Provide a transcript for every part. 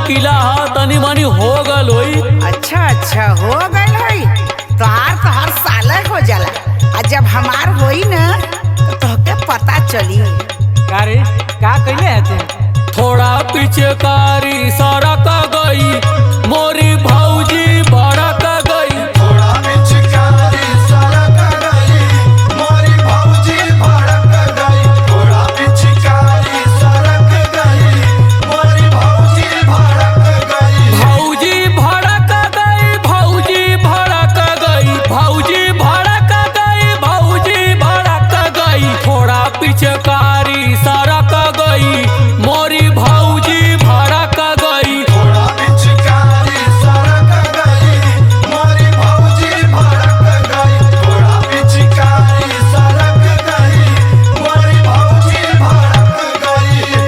किला हा तनी मनी हो गल होई। अच्छा अच्छा हो गए है तो हर साल हो जाला। आ जब हमार होई ना तो तोहके पता चली। का रे का कइले हते? थोड़ा पीछे कारी सड़क गई मोरी भौजी भड़क गई। थोड़ा पिचकारी सड़क गई मोरी भौजी भड़क गई। थोड़ा पिचकारी सड़क गई मोरी भौजी भड़क गई। भौजी भड़क गई भौजी भड़क गई भौजी भड़क गई भौजी भड़क गई। थोड़ा पीछे कारी सड़क गई मोरी भौजी भड़क गई। थोड़ा पिचकारी सड़क गई मोरी भौजी भड़क गई। थोड़ा पिचकारी सड़क गई मोरी भौजी भड़क गई।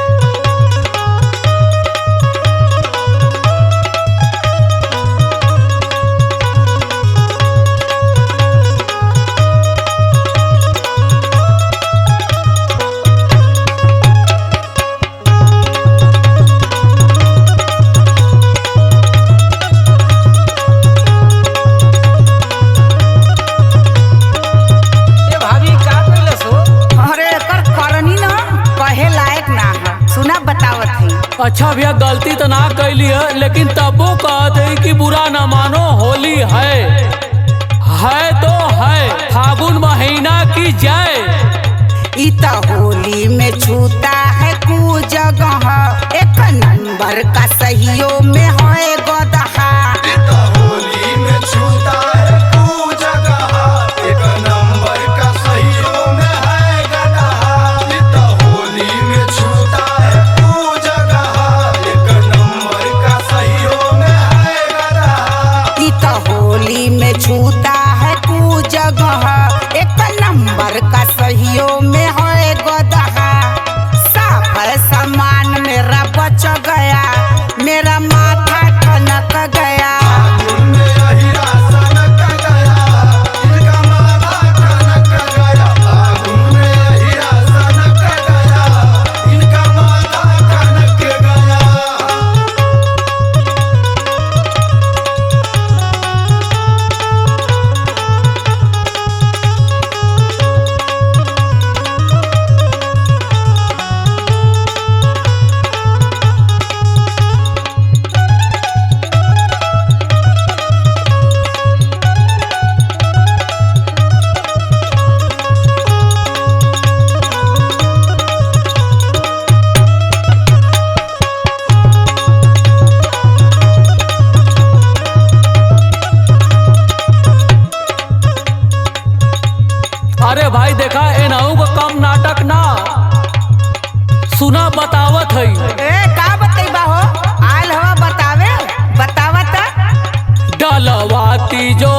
ए भाभी का कइले सो? अरे एकर करनी ना कहे लायक ना है। सुना बतावत है। अच्छा भैया गलती तो ना कैली है लेकिन तबो कहते हैं कि बुरा न मानो होली है तो है फागुन महीना की जय। ई तो होली में छूता है कु जगह एक नंबर का सहियो में है गदहा। इतना होली में छूता है तू जगह एक नंबर का सहियों में है गधा। इतना होली में छूता है तू जगह एक नंबर का सहियों में है गधा। ई तो होली में छूता है कु जगह एक नंबर का सहियो में है गदहा। साफ सामान मेरा बच गया मेरा माथा ठनक गया। फागुन में अहिरा सनक गया इनका माथा ठनक गया। फागुन में अहिरा सनक गया इनका माथा ठनक गया। अरे भाई देखा एनहू का कम नाटक ना सुना बतावत है। ए का बतैबा हो आयल हवा बतावे बतावत। डलवाती जो